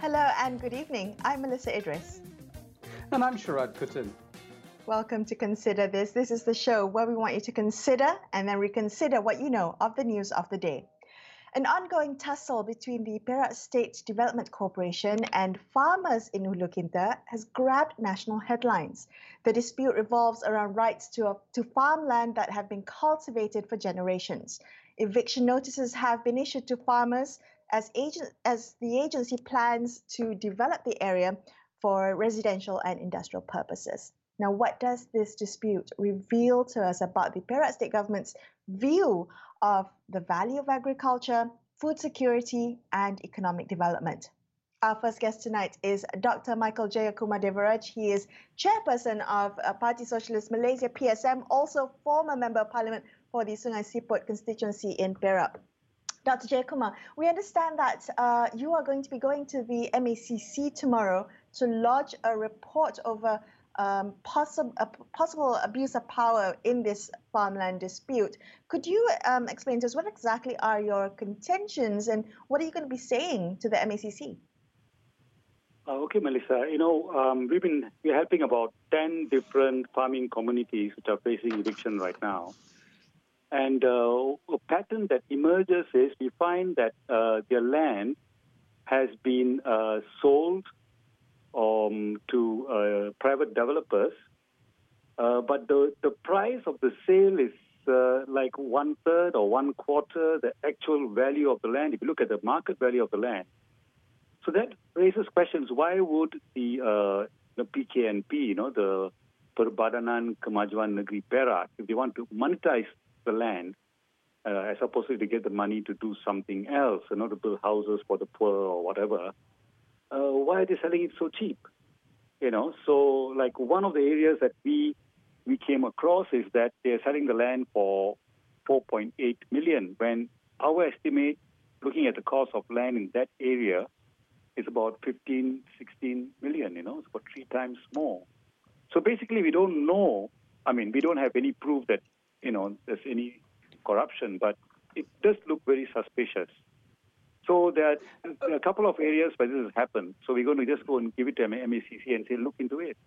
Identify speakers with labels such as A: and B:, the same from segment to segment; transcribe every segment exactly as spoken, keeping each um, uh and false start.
A: Hello and good evening. I'm Melissa Idris.
B: And I'm Sharad Kuttan.
A: Welcome to Consider This. This is the show where we want you to consider and then reconsider what you know of the news of the day. An ongoing tussle between the Perak State Development Corporation and farmers in Hulu Kinta has grabbed national headlines. The dispute revolves around rights to, to farmland that have been cultivated for generations. Eviction notices have been issued to farmers as, agent, as the agency plans to develop the area for residential and industrial purposes. Now, what does this dispute reveal to us about the Perak State Government's view of the value of agriculture, food security, and economic development? Our first guest tonight is Doctor Michael Jayakumar Devaraj. He is chairperson of Parti Sosialis Malaysia, P S M, also former Member of Parliament for the Sungai Siput constituency in Perak. Doctor Jayakumar, we understand that uh, you are going to be going to the M A C C tomorrow to lodge a report over um, possible, uh, possible abuse of power in this farmland dispute. Could you um, explain to us what exactly are your contentions and what are you going to be saying to the M A C C?
C: Uh, okay, Melissa. You know, um, we've been we're helping about ten different farming communities which are facing eviction right now. And uh, a pattern that emerges is we find that uh, their land has been uh, sold um, to uh, private developers, uh, but the, the price of the sale is uh, like one third or one quarter the actual value of the land, if you look at the market value of the land. So that raises questions. Why would the, uh, the P K N P, you know, the Perbadanan Kemajuan Negeri Perak, if they want to monetize the land, uh, as opposed to get the money to do something else, you know, to build houses for the poor or whatever, uh, why are they selling it so cheap? You know, so like one of the areas that we we came across is that they're selling the land for four point eight million, when our estimate, looking at the cost of land in that area, is about fifteen, sixteen million, you know, it's about three times more. So basically we don't know, I mean, we don't have any proof that you know, there's any corruption, but it does look very suspicious. So there are, there are a couple of areas where this has happened. So we're going to just go and give it to M A C C and say, look into it.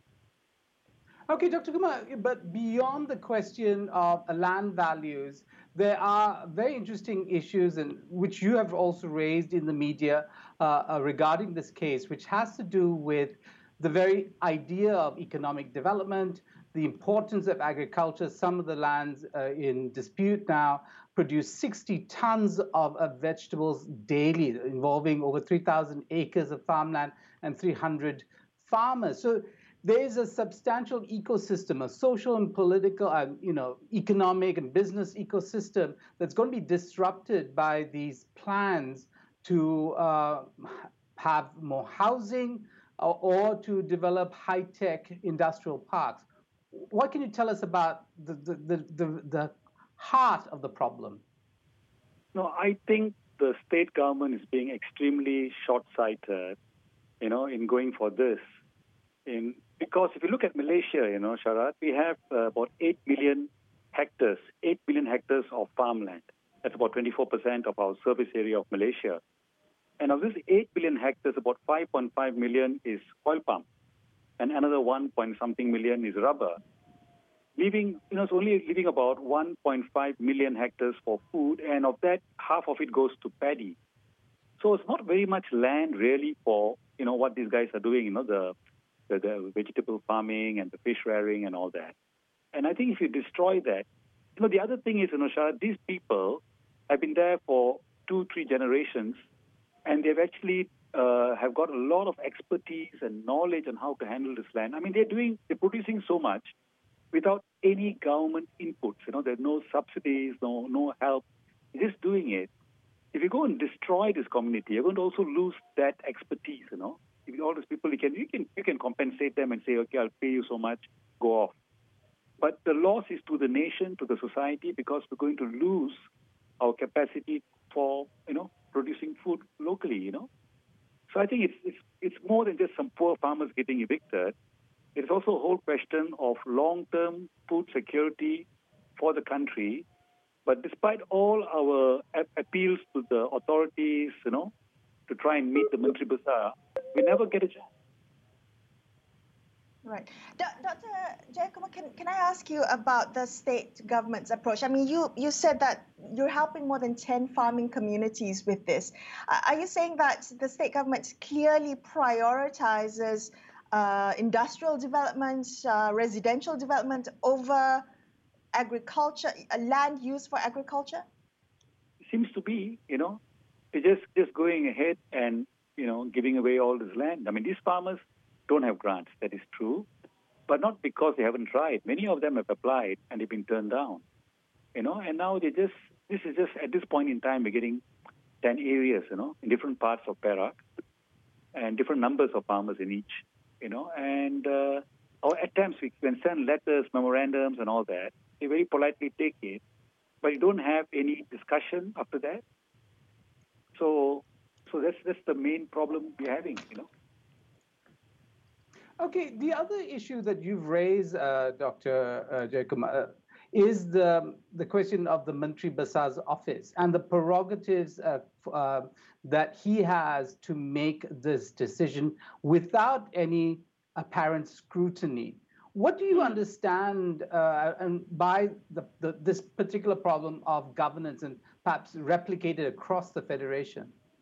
B: Okay, Doctor Kumar, but beyond the question of land values, there are very interesting issues, and which you have also raised in the media uh, uh, regarding this case, which has to do with the very idea of economic development, the importance of agriculture. Some of the lands uh, in dispute now produce sixty tons of, of vegetables daily, involving over three thousand acres of farmland and three hundred farmers. So there is a substantial ecosystem, a social and political and you know, economic and business ecosystem that's going to be disrupted by these plans to uh, have more housing, or to develop high-tech industrial parks. What can you tell us about the, the, the, the, the heart of the problem?
C: No, I think the state government is being extremely short-sighted, you know, in going for this. In, because if you look at Malaysia, you know, Sharad, we have uh, about eight million hectares, eight million hectares of farmland. That's about twenty-four percent of our surface area of Malaysia. And of this eight billion hectares, about five point five million is oil palm, and another one point something million is rubber. Leaving, you know, it's only leaving about one point five million hectares for food, and of that, half of it goes to paddy. So it's not very much land really for, you know, what these guys are doing, you know, the, the, the vegetable farming and the fish rearing and all that. And I think if you destroy that, you know, the other thing is, you know, Shah, these people have been there for two, three generations, and they've actually uh, have got a lot of expertise and knowledge on how to handle this land. I mean, they're doing, they're producing so much without any government inputs. You know, there's no subsidies, no no help. They're just doing it. If you go and destroy this community, you're going to also lose that expertise. You know, if all these people, you can you can you can compensate them and say, okay, I'll pay you so much, go off. But the loss is to the nation, to the society, because we're going to lose our capacity for, you know, producing food locally, you know. So I think it's it's it's more than just some poor farmers getting evicted. It's also a whole question of long-term food security for the country. But despite all our a- appeals to the authorities, you know, to try and meet the Menteri Besar, we never get a chance.
A: Right. Doctor Jayakumar, can, can I ask you about the state government's approach? I mean, you, you said that you're helping more than ten farming communities with this. Uh, are you saying that the state government clearly prioritizes uh, industrial development, uh, residential development over agriculture, uh, land use for agriculture?
C: Seems to be, you know, they're just, just going ahead and, you know, giving away all this land. I mean, these farmers don't have grants, that is true, but not because they haven't tried. Many of them have applied and they've been turned down, you know, and now they just, this is just, at this point in time, we're getting ten areas, you know, in different parts of Perak and different numbers of farmers in each, you know, and uh, or at times we can send letters, memorandums and all that. They very politely take it, but you don't have any discussion after that. So, so that's, that's the main problem we're having, you know.
B: Okay, the other issue that you've raised, uh, Doctor Uh, Jayakumar, uh, is the, the question of the Mantri Besar's office and the prerogatives uh, uh, that he has to make this decision without any apparent scrutiny. What do you understand uh, and by the, the, this particular problem of governance and perhaps replicated across the Federation?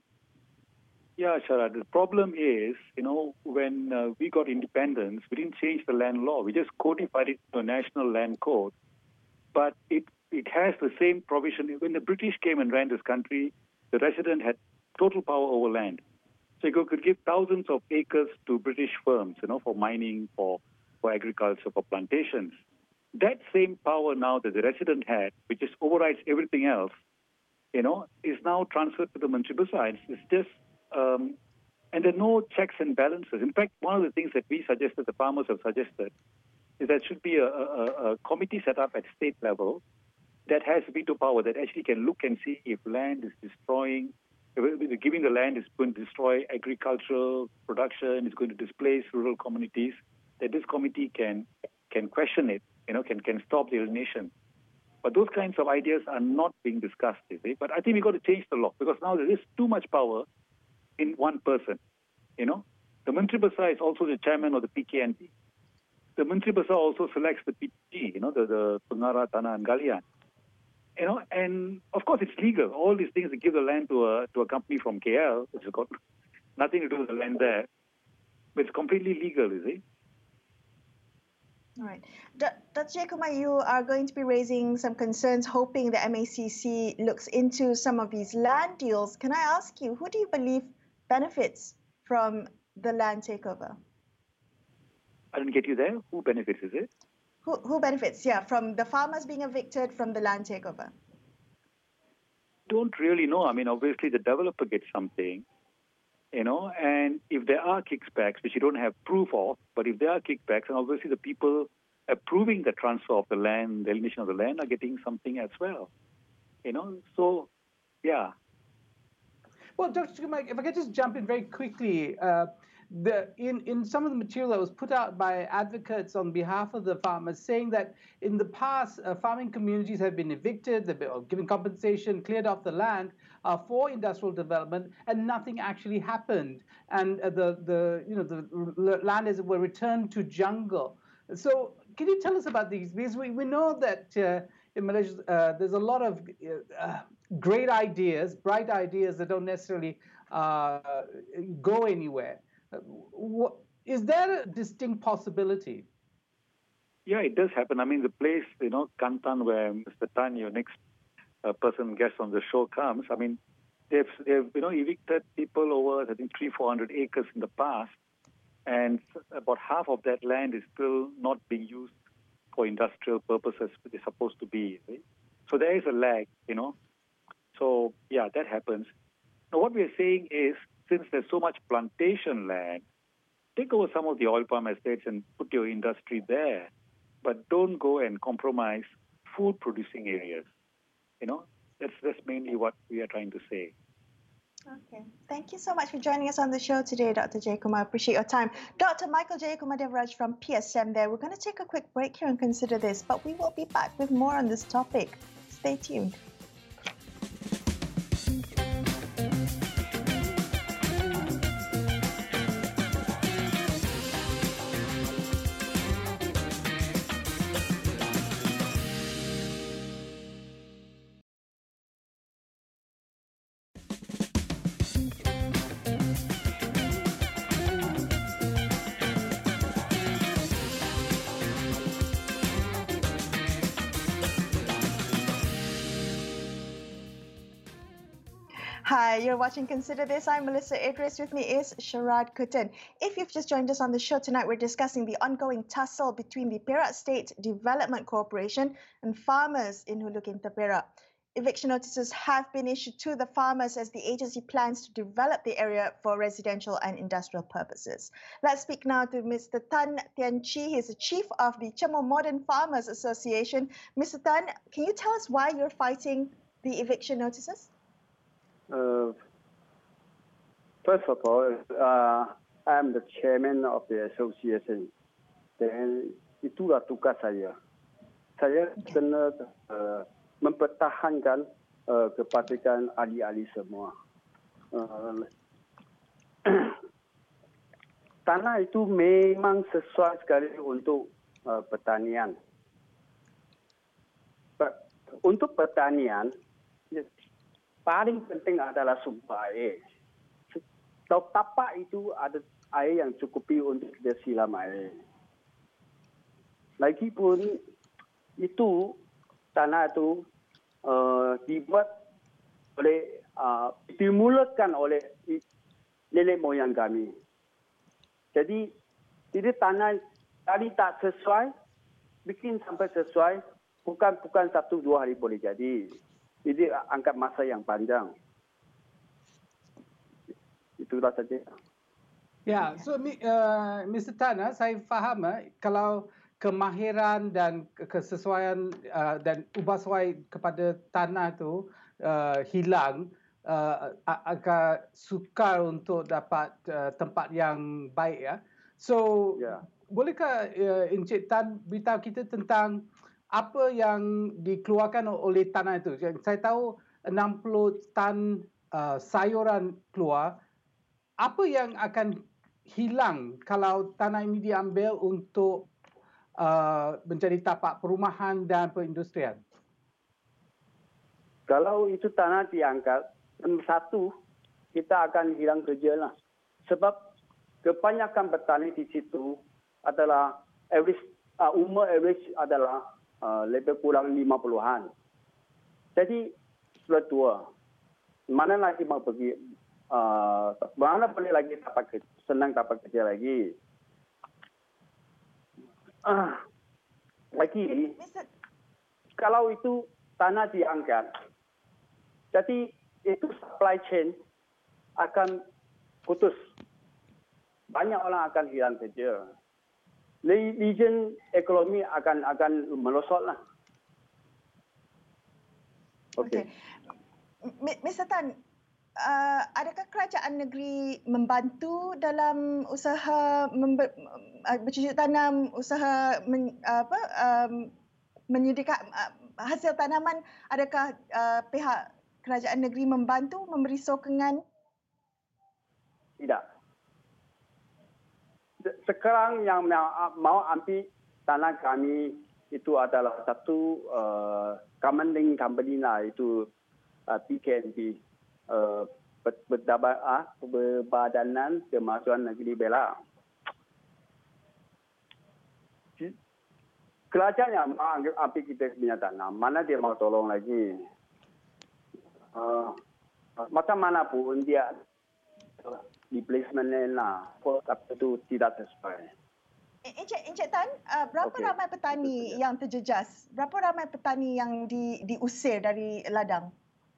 C: Yeah, Sharad, the problem is, you know, when uh, we got independence, we didn't change the land law. We just codified it to a national land code. But it, it has the same provision. When the British came and ran this country, the resident had total power over land. So you could give thousands of acres to British firms, you know, for mining, for, for agriculture, for plantations. That same power now that the resident had, which just overrides everything else, you know, is now transferred to the Mantri Besar. It's, it's just Um, and there are no checks and balances. In fact, one of the things that we suggested, the farmers have suggested, is that should be a, a, a committee set up at state level that has veto power, that actually can look and see if land is destroying, if giving the land is going to destroy agricultural production, is going to displace rural communities, that this committee can can question it, you know, can, can stop the alienation. But those kinds of ideas are not being discussed, you see. But I think we've got to change the law, because now there is too much power in one person, you know. The Mantri Besar is also the chairman of the P K N P. The Mantri Besar also selects the P T G, you know, the, the Pengarah Tanah and Galian. You know, and of course it's legal. All these things, they give the land to a to a company from K L, which has got nothing to do with the land there. But it's completely legal, you see.
A: All right. Doctor Jayakumar, you are going to be raising some concerns, hoping the M A C C looks into some of these land deals. Can I ask you, who do you believe benefits from the land takeover?
C: I didn't get you there. Who benefits, is it?
A: Who, who benefits, yeah, from the farmers being evicted from the land takeover?
C: Don't really know. I mean, obviously the developer gets something, you know, and if there are kickbacks, which you don't have proof of, but if there are kickbacks, and obviously the people approving the transfer of the land, the alienation of the land, are getting something as well, you know. So, yeah.
B: Well, Doctor Jayakumar, if I could just jump in very quickly, uh, the, in, in some of the material that was put out by advocates on behalf of the farmers, saying that in the past, uh, farming communities have been evicted, they've been given compensation, cleared off the land uh, for industrial development, and nothing actually happened. And uh, the, the, you know, the land, as it were, returned to jungle. So can you tell us about these? Because we, we know that uh, in Malaysia, uh, there's a lot of uh, great ideas, bright ideas that don't necessarily uh, go anywhere. Uh, what, is there a distinct possibility?
C: Yeah, it does happen. I mean, the place, you know, Kantan, where Mister Tan, your next uh, person guest on the show comes, I mean, they've, they've, you know, evicted people over, I think, three, four hundred acres in the past, and about half of that land is still not being used for industrial purposes, which is supposed to be. Right? So there is a lag, you know. So, yeah, that happens. Now, what we are saying is, since there's so much plantation land, take over some of the oil palm estates and put your industry there, but don't go and compromise food-producing areas. You know, that's, that's mainly what we are trying to say.
A: Okay. Thank you so much for joining us on the show today, Doctor Jayakumar. I appreciate your time. Doctor Michael Jayakumar Devaraj from P S M there. We're going to take a quick break here and consider this, but we will be back with more on this topic. Stay tuned. Hi, you're watching Consider This. I'm Melissa Idris. With me is Sharad Kuttan. If you've just joined us on the show tonight, we're discussing the ongoing tussle between the Perak State Development Corporation and farmers in Hulu Kinta Perak. Eviction notices have been issued to the farmers as the agency plans to develop the area for residential and industrial purposes. Let's speak now to Mister Tan Tian Chi. He's the chief of the Cemor Modern Farmers Association. Mister Tan, can you tell us why you're fighting the eviction notices?
D: Uh, first of all, uh, I'm the chairman of the association. Dan itulah tugas saya. Saya kena uh, mempertahankan uh, kepatuhan ahli-ahli semua. Uh, tanah itu memang sesuai sekali untuk uh, pertanian. But, untuk pertanian, paling penting adalah sumber air. Kalau tapak itu ada air yang cukupi untuk kita siram air. Lagipun itu tanah itu uh, dibuat oleh, uh, dimulakan oleh nenek moyang kami. Jadi, jadi tanah tadi tak sesuai, bikin sampai sesuai, bukan bukan satu dua hari boleh jadi. Jadi angkat masa yang panjang. Itulah saja.
B: Ya, so uh, Mister Tan, saya faham uh, kalau kemahiran dan kesesuaian uh, dan ubah suai kepada tanah itu uh, hilang, uh, agak sukar untuk dapat uh, tempat yang baik ya. So, yeah. Bolehkah uh, Encik Tan beritahu kita tentang apa yang dikeluarkan oleh tanah itu? Saya tahu enam puluh tan uh, sayuran keluar. Apa yang akan hilang kalau tanah ini diambil untuk uh, menjadi tapak perumahan dan perindustrian?
D: Kalau itu tanah diangkat, satu, kita akan hilang kerja lah. Sebab kebanyakan petani di situ adalah average, uh, umur average adalah Uh, lebih kurang lima puluhan. Jadi sudah tua. Mana lagi mau pergi? Uh, mana boleh lagi dapat kerja, senang dapat kerja lagi? Uh, lagi, kalau itu tanah diangkat, jadi itu supply chain akan putus. Banyak orang akan hilang kerja. Region ekonomi akan akan melosot lah.
A: Okey. Okay. Mister Tan, uh, adakah kerajaan negeri membantu dalam usaha member, uh, bercucuk tanam, usaha men, apa um, menyediakan uh, hasil tanaman? Adakah uh, pihak kerajaan negeri membantu memberi sokongan?
D: Tidak. Sekarang yang mau ambil tanah kami itu adalah satu uh, common link company lah, itu uh, P K N P, uh, Perbadanan Kemajuan Negeri Perak. Kerajaan yang mau ambil kita punya tanah, mana dia mau tolong lagi? Uh, macam mana pun dia replacement lah, tapi itu tidak sesuai.
A: Encik, Encik Tan, uh, berapa okay. ramai petani yang terjejas? Berapa ramai petani yang di, diusir dari ladang?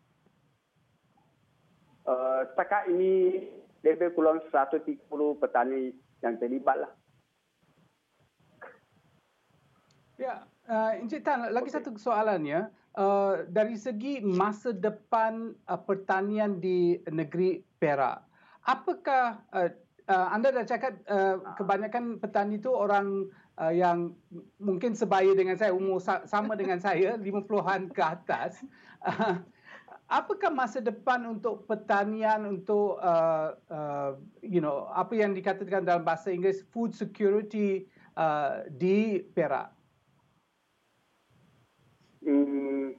D: Uh, setakat ini lebih kurang seratus tiga puluh petani yang terlibat lah.
B: Ya, uh, Encik Tan, lagi okay. satu soalannya. Uh, dari segi masa depan uh, pertanian di negeri Perak, apakah uh, uh, anda dah cakap uh, kebanyakan petani itu orang uh, yang mungkin sebaya dengan saya, umur sa- sama dengan saya, lima puluhan ke atas. Uh, apakah masa depan untuk pertanian, untuk uh, uh, you know, apa yang dikatakan dalam bahasa Inggeris food security uh, di Perak?
D: Hmm,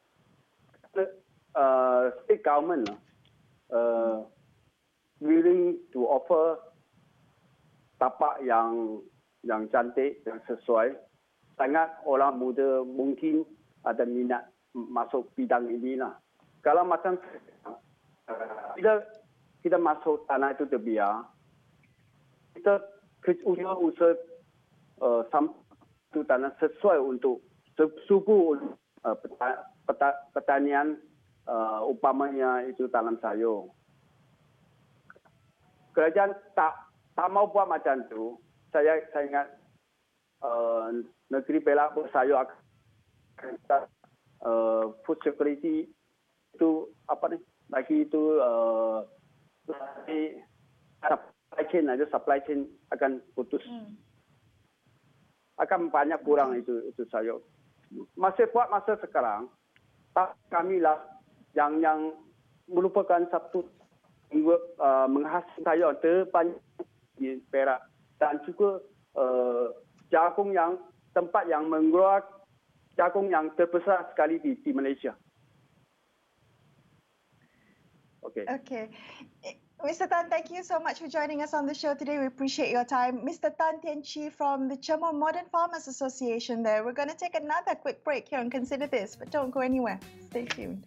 D: uh, state government uh, willing to offer tapak yang yang cantik, yang sesuai. Sangat orang muda mungkin ada minat masuk bidang inilah. Kalau macam bila kita masuk tanah itu terbiar, kita usaha-usaha uh, satu tanah sesuai untuk subur uh, peta, peta, pertanian uh, umpamanya itu tanam sayur. Kerajaan tak tak mau buat macam tu. Saya saya ingat uh, negeri Perak bersayur akan uh, food security itu apa ni? Lagi itu uh, supply chain aja supply chain akan putus. Hmm. Akan banyak kurang itu itu sayur. Masih buat masa sekarang, tak kamilah yang yang merupakan satu uh, menghasilkan sayur terbanyak di Perak dan juga uh, jagung yang tempat yang mengeluarkan jagung yang terbesar sekali di, di Malaysia. Okay.
A: Okay. Mister Tan, thank you so much for joining us on the show today. We appreciate your time. Mister Tan Tian Chi from the Chermont Modern Farmers Association there. We're going to take another quick break here and consider this, but don't go anywhere. Stay tuned.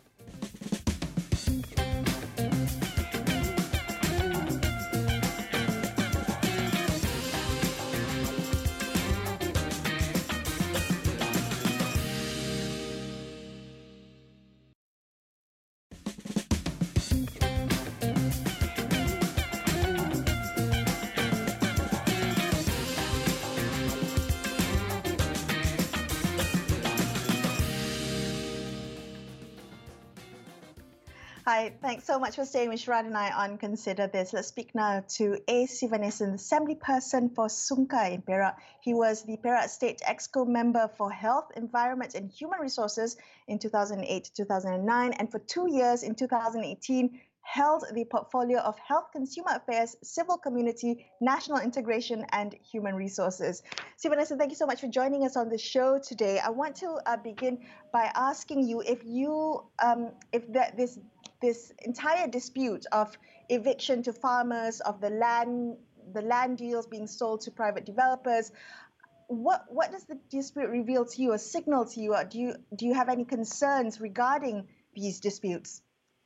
A: Hi, thanks so much for staying with Sharad and I on Consider This. Let's speak now to A. Sivanesan, Assembly Person for Sungai in Perak. He was the Perak State Exco Member for Health, Environment and Human Resources in two thousand eight to two thousand nine, and for two years in two thousand eighteen held the portfolio of Health, Consumer Affairs, Civil Community, National Integration and Human Resources. Sivanesan, thank you so much for joining us on the show today. I want to uh, begin by asking you if you, um, if that this this entire dispute of eviction to farmers, of the land, the land deals being sold to private developers, what what does the dispute reveal to you or signal to you? Or do you do you have any concerns regarding these disputes?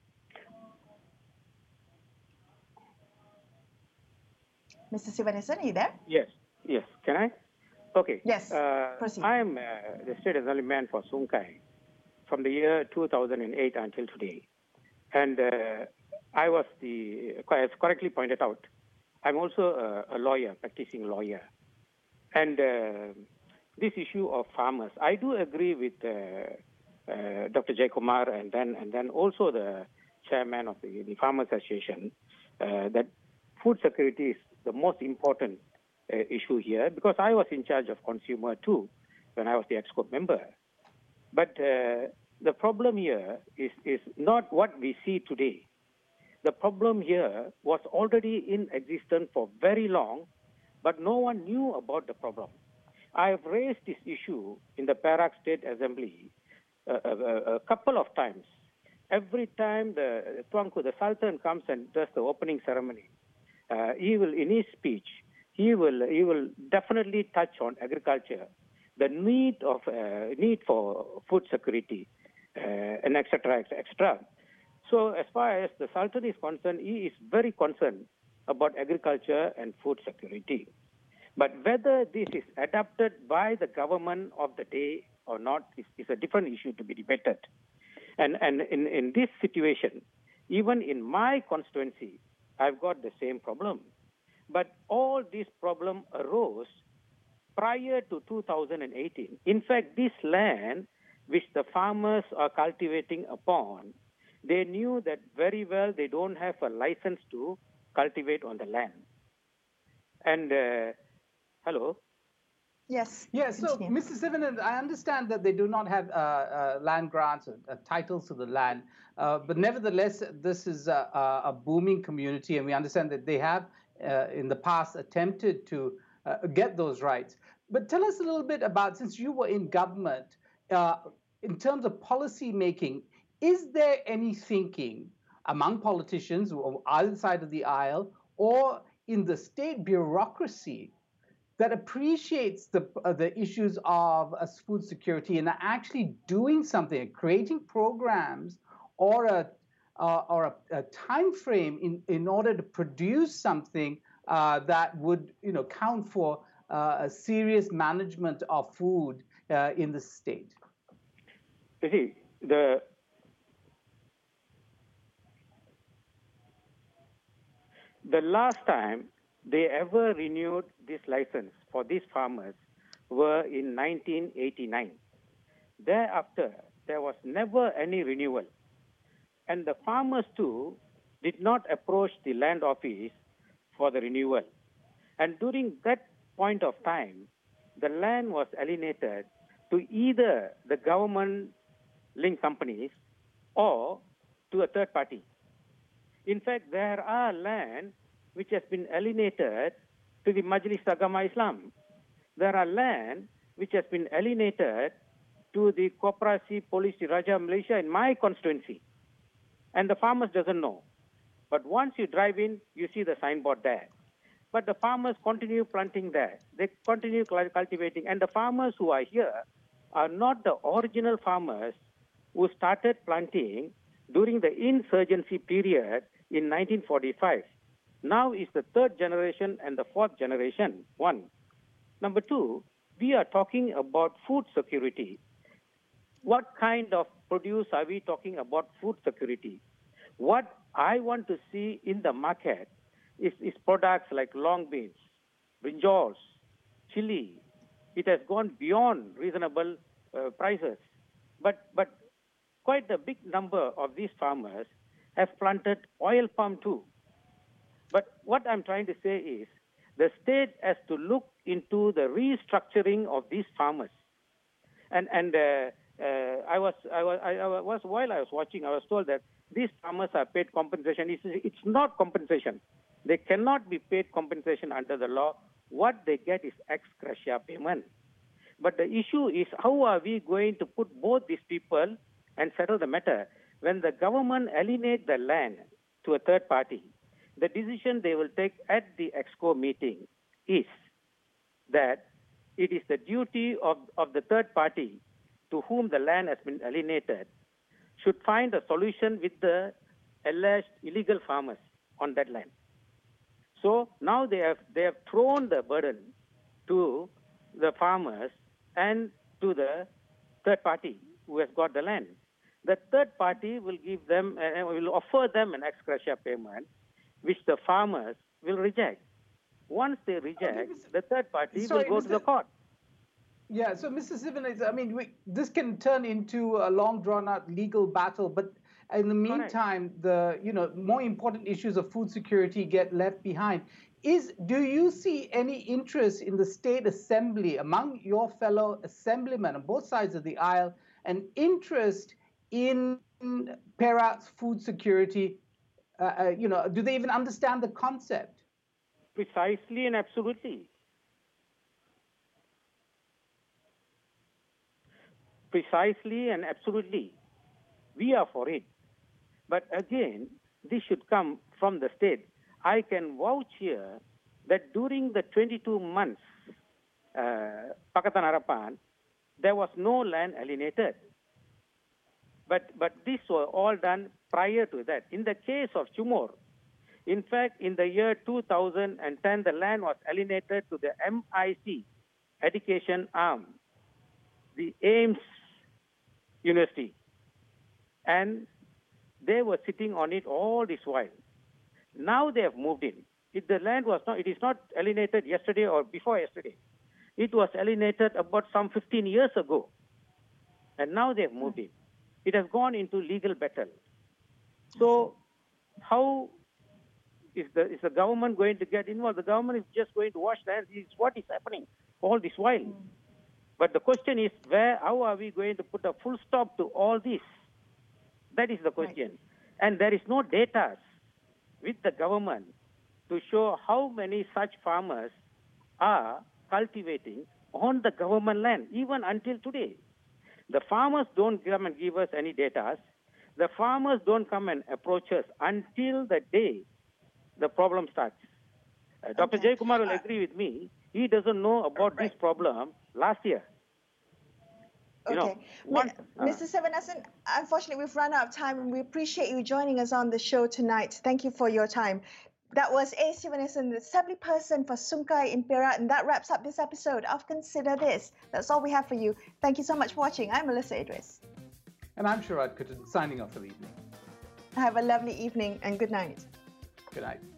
A: Mister Sivanesan, are you there?
E: Yes, yes. Can I? Okay.
A: Yes,
E: uh,
A: proceed.
E: I am uh, the State Assemblyman for Sungai from the year two thousand eight until today. And uh, I was the, as correctly pointed out, I'm also a, a lawyer, practicing lawyer. And uh, this issue of farmers, I do agree with uh, uh, Doctor Jayakumar and then and then also the chairman of the, the Farmers Association uh, that food security is the most important uh, issue here, because I was in charge of consumer too when I was the EXCO member. But uh, the problem here is, is not what we see today. The problem here was already in existence for very long, but no one knew about the problem. I have raised this issue in the Perak State Assembly uh, a, a, a couple of times. Every time the Tuanku, the Sultan, comes and does the opening ceremony, uh, he will, in his speech, he will he will definitely touch on agriculture, the need of uh, need for food security, uh, and et cetera, et cetera. So as far as the Sultan is concerned, he is very concerned about agriculture and food security. But whether this is adapted by the government of the day or not is, is a different issue to be debated. And, and in, in this situation, even in my constituency, I've got the same problem. But all this problem arose prior to two thousand eighteen. In fact, this land which the farmers are cultivating upon, they knew that very well they don't have a license to cultivate on the land. And, uh, hello?
A: Yes.
B: Yes, so
A: continue.
B: Mister Sivanesan, I understand that they do not have uh, uh, land grants or uh, titles to the land, uh, but nevertheless, this is a, a, a booming community, and we understand that they have uh, in the past attempted to uh, get those rights. But tell us a little bit about, since you were in government, uh, in terms of policy making, is there any thinking among politicians on either side of the aisle or in the state bureaucracy that appreciates the, uh, the issues of uh, food security and are actually doing something, creating programs or a, uh, or a, a time frame in, in order to produce something uh, that would, you know, count for uh, a serious management of food uh, in the state?
E: You see, the the last time they ever renewed this license for these farmers were in nineteen eighty-nine. Thereafter, there was never any renewal. And the farmers too did not approach the land office for the renewal. And during that point of time, the land was alienated to either the government-linked companies or to a third party. In fact, there are land which has been alienated to the Majlis Agama Islam. There are land which has been alienated to the Koperasi Polis Raja Malaysia in my constituency. And the farmers doesn't know. But once you drive in, you see the signboard there. But the farmers continue planting there. They continue cultivating. And the farmers who are here are not the original farmers who started planting during the insurgency period in nineteen forty-five. Now is the third generation and the fourth generation, one. Number two, we are talking about food security. What kind of produce are we talking about food security? What I want to see in the market is, is products like long beans, brinjals, chili. It has gone beyond reasonable uh, prices. But, but quite a big number of these farmers have planted oil palm too. But what I'm trying to say is the state has to look into the restructuring of these farmers. And, and uh, uh, I, was, I, was, I was, while I was watching, I was told that these farmers are paid compensation. It's, it's not compensation. They cannot be paid compensation under the law. What they get is ex gratia payment. But the issue is how are we going to put both these people and settle the matter? When the government alienate the land to a third party, the decision they will take at the EXCO meeting is that it is the duty of, of the third party to whom the land has been alienated should find a solution with the alleged illegal farmers on that land. So now they have, they have thrown the burden to the farmers and to the third party who has got the land. The third party will give them, uh, will offer them an ex gratia payment, which the farmers will reject. Once they reject, okay, the third party Sorry, will go Mister to the court.
B: Yeah, so Mister Sivan, I mean, we, this can turn into a long, drawn-out legal battle, but in the meantime, Correct. the you know more important issues of food security get left behind. Is do you see any interest in the state assembly among your fellow assemblymen on both sides of the aisle, an interest in Perak's food security? Uh, uh, you know, do they even understand the concept?
E: Precisely and absolutely. Precisely and absolutely. We are for it. But again, this should come from the state. I can vouch here that during the twenty-two months, uh, Pakatan Harapan, there was no land alienated. But, but these were all done prior to that. In the case of Chumor, in fact, in the year two thousand ten, the land was alienated to the M I C education arm, the Ames University. And they were sitting on it all this while. Now they have moved in. It, the land was not, it is not alienated yesterday or before yesterday. It was alienated about some fifteen years ago. And now they have moved in. It has gone into legal battle. So how is the, is the government going to get involved? The government is just going to wash their hands. This is what is happening all this while. Mm. But the question is, where, how are we going to put a full stop to all this? That is the question. Right. And there is no data with the government to show how many such farmers are cultivating on the government land, even until today. The farmers don't come and give us any data. The farmers don't come and approach us until the day the problem starts. Uh, Doctor Okay. Jayakumar will agree with me. He doesn't know about right. this problem last year. You
A: Okay.
E: know, one,
A: Mi- Mister Sivanathan, unfortunately, we've run out of time, and we appreciate you joining us on the show tonight. Thank you for your time. That was A. Sivanathan, the Assembly Person for Sungai in Perak, and that wraps up this episode of Consider This. That's all we have for you. Thank you so much for watching. I'm Melissa Idris.
B: And I'm Sharad Kuttan, signing off for the evening.
A: Have a lovely evening and good night.
B: Good night.